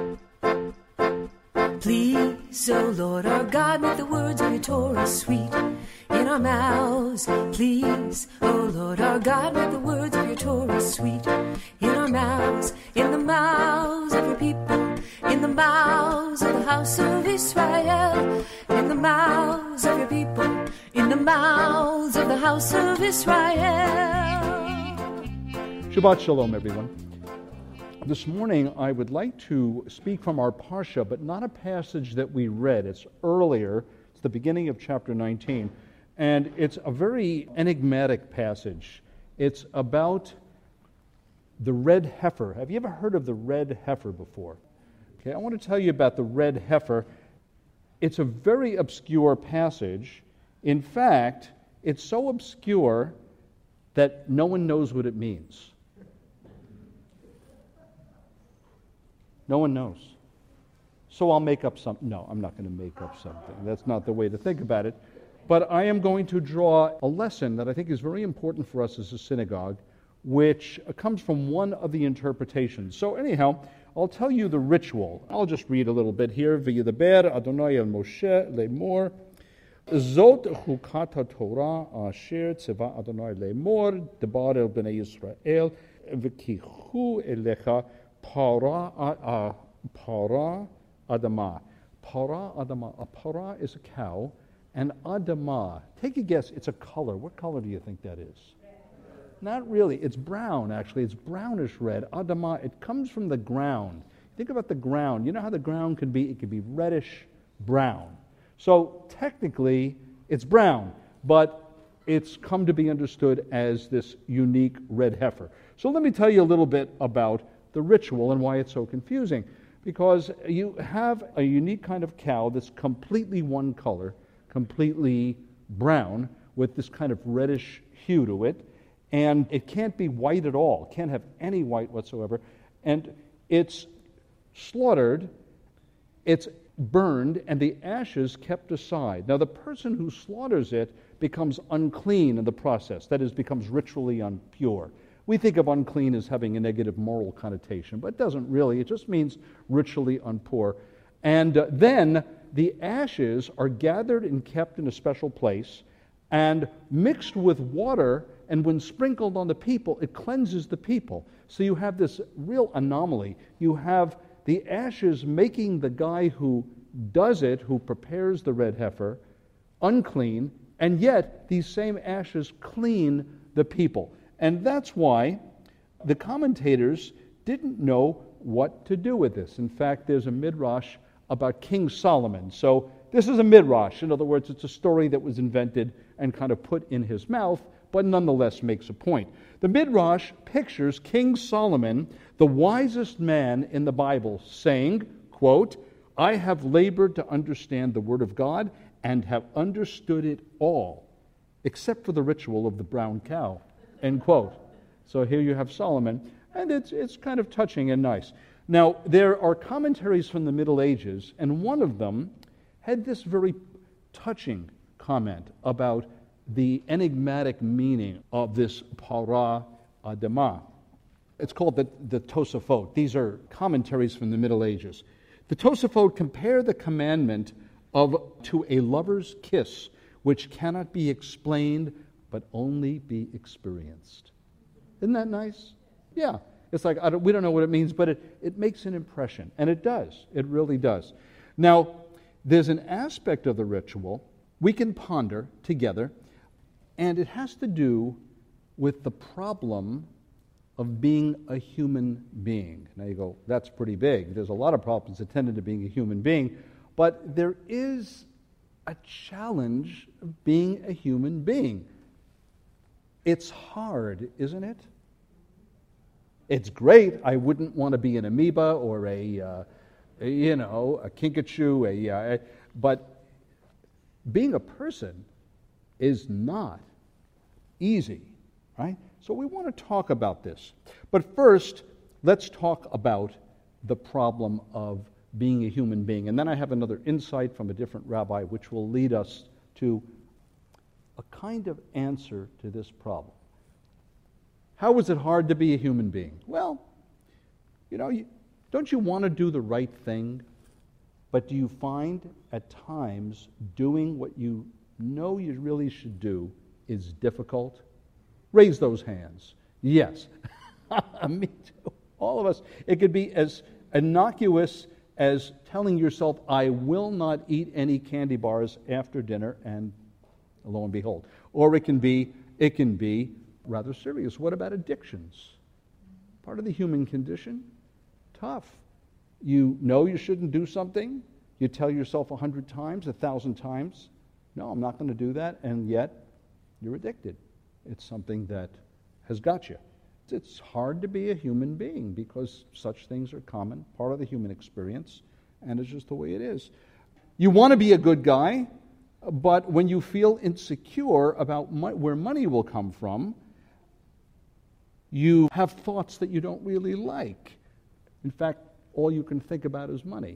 Please, O Lord our God, make the words of your Torah sweet in our mouths. Please, O Lord our God, make the words of your Torah sweet in our mouths, in the mouths of your people, in the mouths of the house of Israel, in the mouths of your people, in the mouths of the house of Israel. Shabbat Shalom, everyone. This morning, I would like to speak from our Parsha, but not a passage that we read. It's earlier. It's the beginning of chapter 19, and it's a very enigmatic passage. It's about the red heifer. Have you ever heard of the red heifer before? Okay, I want to tell you about the red heifer. It's a very obscure passage. In fact, it's so obscure that no one knows what it means. No one knows. So I'll make up something. No, I'm not going to make up something. That's not the way to think about it. But I am going to draw a lesson that I think is very important for us as a synagogue, which comes from one of the interpretations. So anyhow, I'll tell you the ritual. I'll just read a little bit here. V'yidaber Adonai el Moshe lemor, Zot chukat haTorah asher tzeva Adonai lemor, debar el bnei Yisrael, v'kichu elecha Para Adama. Para Adama. A para is a cow, and Adama, take a guess, it's a color. What color do you think that is? Not really. It's brown, actually. It's brownish red. Adama, it comes from the ground. Think about the ground. You know how the ground could be? It could be reddish brown. So technically, it's brown, but it's come to be understood as this unique red heifer. So let me tell you a little bit about the ritual and why it's so confusing. Because you have a unique kind of cow that's completely one color, completely brown, with this kind of reddish hue to it, and it can't be white at all. It can't have any white whatsoever. And it's slaughtered, it's burned, and the ashes kept aside. Now the person who slaughters it becomes unclean in the process, that is, becomes ritually impure. We think of unclean as having a negative moral connotation, but it doesn't really. It just means ritually impure. And then the ashes are gathered and kept in a special place and mixed with water, and when sprinkled on the people, it cleanses the people. So you have this real anomaly. You have the ashes making the guy who does it, who prepares the red heifer, unclean, and yet these same ashes clean the people. And that's why the commentators didn't know what to do with this. In fact, there's a midrash about King Solomon. So this is a midrash. In other words, it's a story that was invented and kind of put in his mouth, but nonetheless makes a point. The midrash pictures King Solomon, the wisest man in the Bible, saying, quote, "I have labored to understand the word of God and have understood it all, except for the ritual of the brown cow." End quote. So here you have Solomon, and it's kind of touching and nice. Now, there are commentaries from the Middle Ages, and one of them had this very touching comment about the enigmatic meaning of this para adama. It's called the Tosafot. These are commentaries from the Middle Ages. The Tosafot compare the commandment to a lover's kiss, which cannot be explained but only be experienced. Isn't that nice? Yeah. It's like, we don't know what it means, but it makes an impression. And it does. It really does. Now, there's an aspect of the ritual we can ponder together, and it has to do with the problem of being a human being. Now you go, that's pretty big. There's a lot of problems attendant to being a human being, but there is a challenge of being a human being. It's hard, isn't it? It's great. I wouldn't want to be an amoeba or a kinkajou, but being a person is not easy, right? So we want to talk about this. But first, let's talk about the problem of being a human being. And then I have another insight from a different rabbi which will lead us to a kind of answer to this problem. How is it hard to be a human being? Well, Don't you want to do the right thing? But do you find at times doing what you know you really should do is difficult? Raise those hands. Yes. Me too. All of us. It could be as innocuous as telling yourself, I will not eat any candy bars after dinner, and lo and behold. Or it can be rather serious. What about addictions? Part of the human condition? Tough. You know you shouldn't do something. You tell yourself 100 times, 1,000 times, no, I'm not going to do that, and yet you're addicted. It's something that has got you. It's hard to be a human being because such things are common, part of the human experience, and it's just the way it is. You want to be a good guy, but when you feel insecure about where money will come from, you have thoughts that you don't really like. In fact, all you can think about is money.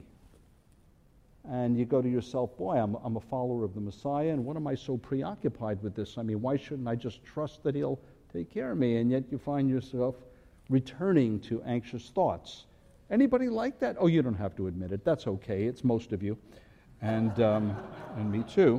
And you go to yourself, boy, I'm a follower of the Messiah, and what am I so preoccupied with this? I mean, why shouldn't I just trust that he'll take care of me? And yet you find yourself returning to anxious thoughts. Anybody like that? Oh, you don't have to admit it. That's okay. It's most of you. And me too.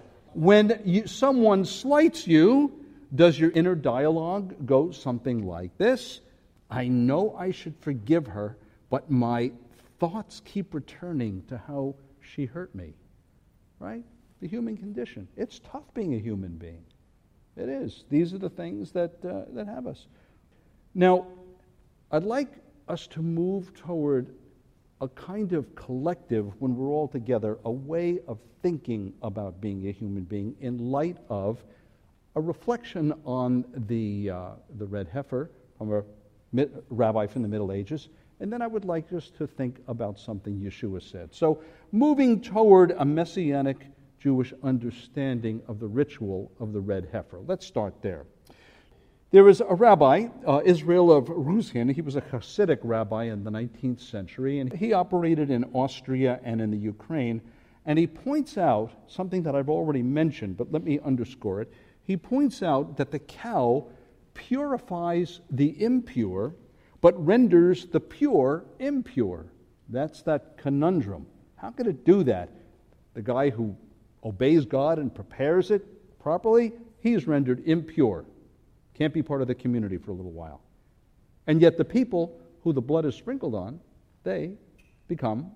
When someone slights you, does your inner dialogue go something like this? I know I should forgive her, but my thoughts keep returning to how she hurt me. Right? The human condition. It's tough being a human being. It is. These are the things that have us. Now, I'd like us to move toward a kind of collective, when we're all together, a way of thinking about being a human being in light of a reflection on the red heifer from a rabbi from the Middle Ages. And then I would like us to think about something Yeshua said. So, moving toward a messianic Jewish understanding of the ritual of the red heifer. Let's start there. There was a rabbi, Israel of Ruzhin. He was a Hasidic rabbi in the 19th century, and he operated in Austria and in the Ukraine. And he points out something that I've already mentioned, but let me underscore it. He points out that the cow purifies the impure, but renders the pure impure. That's that conundrum. How could it do that? The guy who obeys God and prepares it properly, he is rendered impure. Can't be part of the community for a little while. And yet the people who the blood is sprinkled on, they become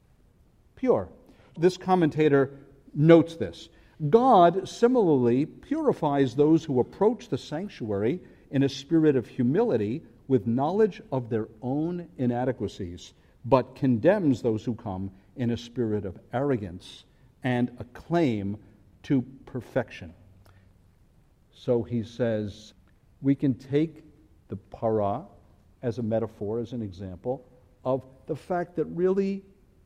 pure. This commentator notes this. God similarly purifies those who approach the sanctuary in a spirit of humility with knowledge of their own inadequacies, but condemns those who come in a spirit of arrogance and a claim to perfection. So he says, we can take the para as a metaphor, as an example, of the fact that really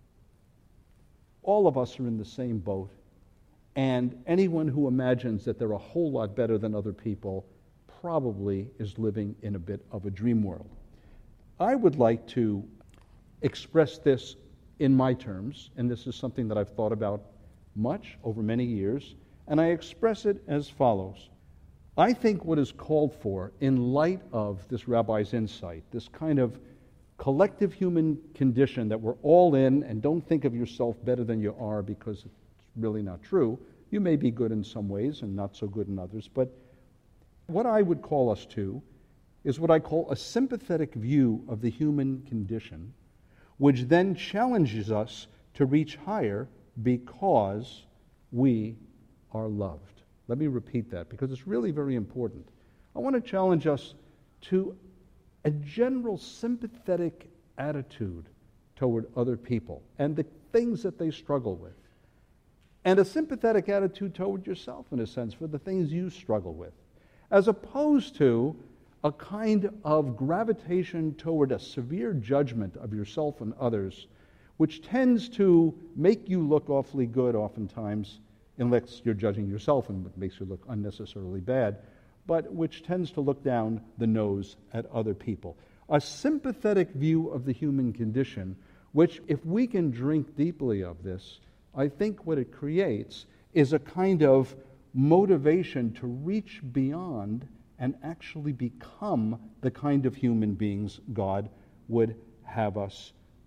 all of us are in the same boat, and anyone who imagines that they're a whole lot better than other people probably is living in a bit of a dream world. I would like to express this in my terms, and this is something that I've thought about much over many years, and I express it as follows. I think what is called for in light of this rabbi's insight, this kind of collective human condition that we're all in, and don't think of yourself better than you are because it's really not true. You may be good in some ways and not so good in others, but what I would call us to is what I call a sympathetic view of the human condition, which then challenges us to reach higher because we are loved. Let me repeat that because it's really very important. I want to challenge us to a general sympathetic attitude toward other people and the things that they struggle with. And a sympathetic attitude toward yourself, in a sense, for the things you struggle with. As opposed to a kind of gravitation toward a severe judgment of yourself and others, which tends to make you look awfully good oftentimes, unless you're judging yourself and it makes you look unnecessarily bad, but which tends to look down the nose at other people. A sympathetic view of the human condition, which if we can drink deeply of this, I think what it creates is a kind of motivation to reach beyond and actually become the kind of human beings God would have us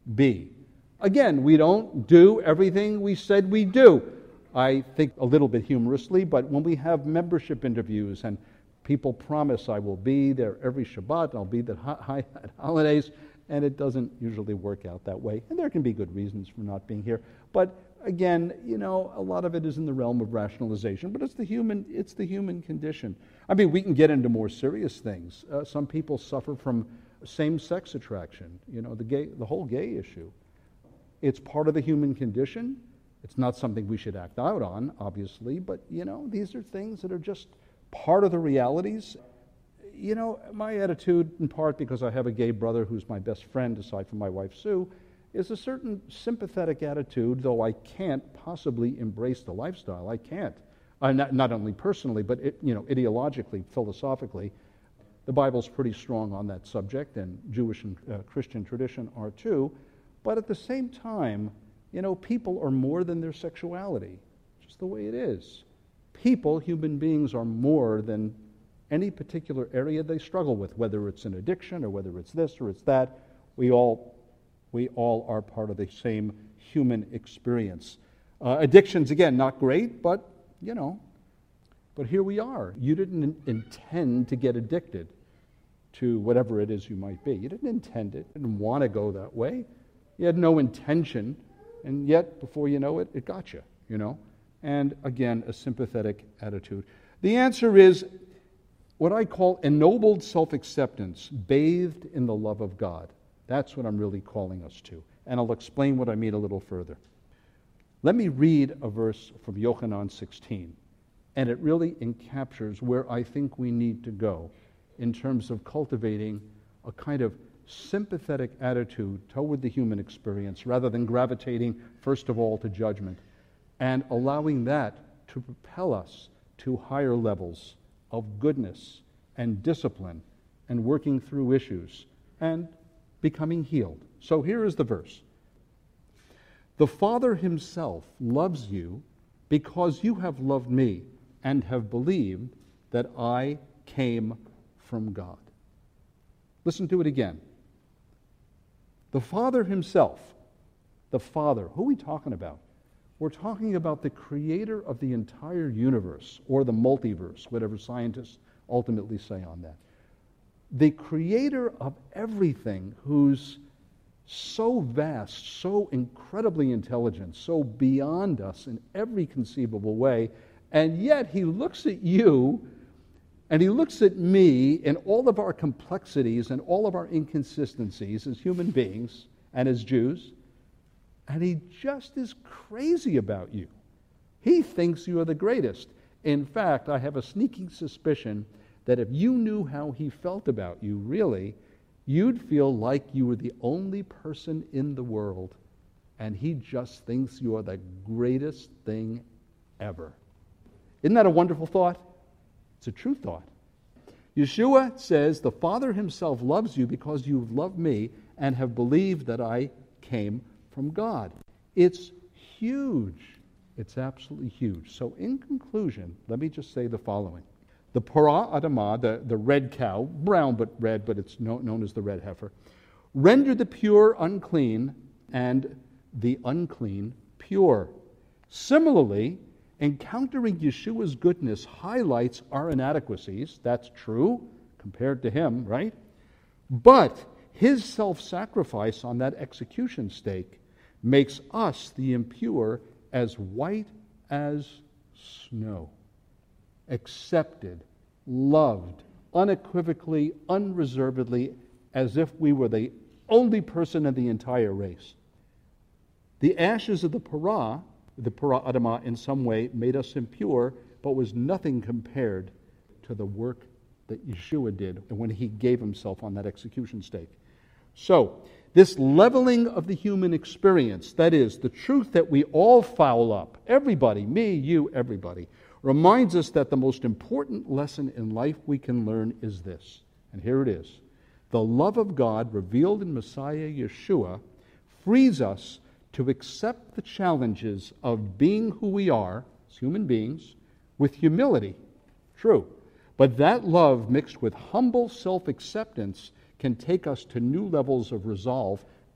be. Again, we don't do everything we said we do. I think a little bit humorously, but when we have membership interviews and people promise I will be there every Shabbat, I'll be there at holidays, and it doesn't usually work out that way. And there can be good reasons for not being here. But again, a lot of it is in the realm of rationalization, but it's the human condition. I mean, we can get into more serious things. Some people suffer from same-sex attraction, the whole gay issue. It's part of the human condition. It's not something we should act out on, obviously, but, these are things that are just part of the realities. My attitude, in part because I have a gay brother who's my best friend, aside from my wife, Sue, is a certain sympathetic attitude, though I can't possibly embrace the lifestyle. I can't. Not only personally, but ideologically, philosophically. The Bible's pretty strong on that subject, and Jewish and Christian tradition are too. But at the same time, people are more than their sexuality. Just the way it is. People, human beings, are more than any particular area they struggle with, whether it's an addiction or whether it's this or it's that. We all are part of the same human experience. Addictions, again, not great, but here we are. You didn't intend to get addicted to whatever it is you might be. You didn't intend it. You didn't want to go that way. You had no intention, and yet, before you know it, it got you, And again, a sympathetic attitude. The answer is what I call ennobled self-acceptance, bathed in the love of God. That's what I'm really calling us to. And I'll explain what I mean a little further. Let me read a verse from Yochanan 16. And it really encaptures where I think we need to go in terms of cultivating a kind of sympathetic attitude toward the human experience rather than gravitating, first of all, to judgment and allowing that to propel us to higher levels of goodness and discipline and working through issues and becoming healed. So here is the verse. The Father himself loves you because you have loved me and have believed that I came from God. Listen to it again. The Father himself, the Father, who are we talking about? We're talking about the creator of the entire universe, or the multiverse, whatever scientists ultimately say on that. The creator of everything, who's so vast, so incredibly intelligent, so beyond us in every conceivable way, and yet he looks at you and he looks at me in all of our complexities and all of our inconsistencies as human beings and as Jews, and he just is crazy about you. He thinks you are the greatest. In fact, I have a sneaking suspicion that if you knew how he felt about you, really, you'd feel like you were the only person in the world, and he just thinks you are the greatest thing ever. Isn't that a wonderful thought? It's a true thought. Yeshua says, the Father himself loves you because you've loved me and have believed that I came from God. It's huge. It's absolutely huge. So in conclusion, let me just say the following. The Parah Adamah, the red cow, brown but red, but it's known as the red heifer, render the pure unclean and the unclean pure. Similarly, encountering Yeshua's goodness highlights our inadequacies. That's true compared to him, right? But his self-sacrifice on that execution stake makes us, the impure, as white as snow. Accepted, loved, unequivocally, unreservedly, as if we were the only person in the entire race. The ashes of the Parah Adamah, in some way made us impure, but was nothing compared to the work that Yeshua did when he gave himself on that execution stake. So, this leveling of the human experience, that is, the truth that we all foul up, everybody, me, you, everybody, reminds us that the most important lesson in life we can learn is this. And here it is. The love of God revealed in Messiah Yeshua frees us to accept the challenges of being who we are as human beings with humility. True. But that love mixed with humble self-acceptance can take us to new levels of resolve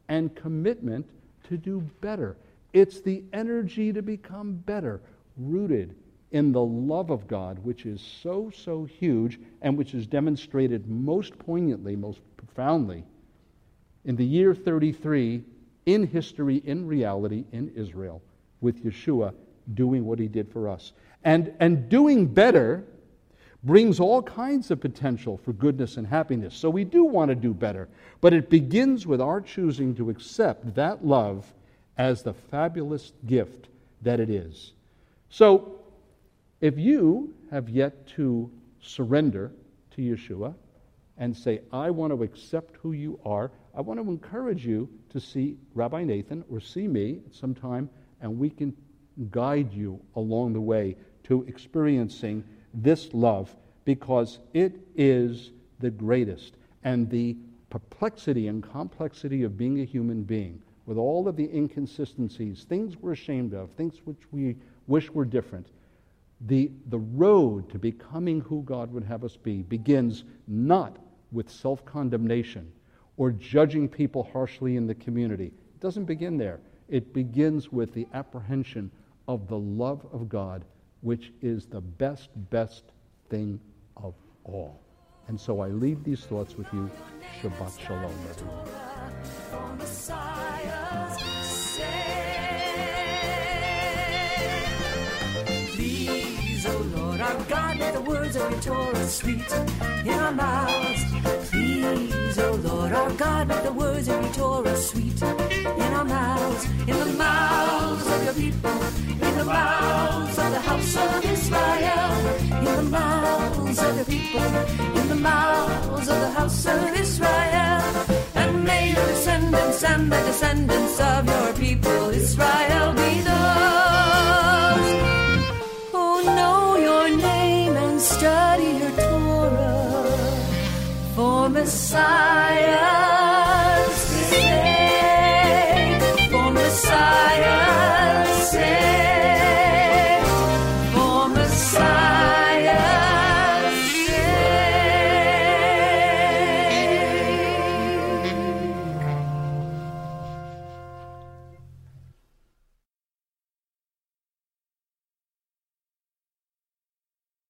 and commitment to do better. It's the energy to become better, rooted in the love of God, which is so, so huge and which is demonstrated most poignantly, most profoundly in the year 33 in history, in reality, in Israel, with Yeshua doing what he did for us. And doing better brings all kinds of potential for goodness and happiness. So we do want to do better, but it begins with our choosing to accept that love as the fabulous gift that it is. So if you have yet to surrender to Yeshua and say, I want to accept who you are, I want to encourage you to see Rabbi Nathan or see me at some time, and we can guide you along the way to experiencing this love, because it is the greatest. And the perplexity and complexity of being a human being, with all of the inconsistencies, things we're ashamed of, things which we wish were different, the road to becoming who God would have us be begins not with self-condemnation or judging people harshly in the community. It doesn't begin there. It begins with the apprehension of the love of God, which is the best thing of all. And so I leave these thoughts with you. Shabbat Shalom, everyone. Please, O Lord our God, let the words of your Torah sweet in our mouths. Please, O Lord our God, let the words of your Torah sweet in our mouths, in the mouths of your people, in the mouths of the house of Israel, in the mouths of your people, in the mouths of the house of Israel. And may your descendants and the descendants of your people Israel be those who know your name and study your Torah. For Messiah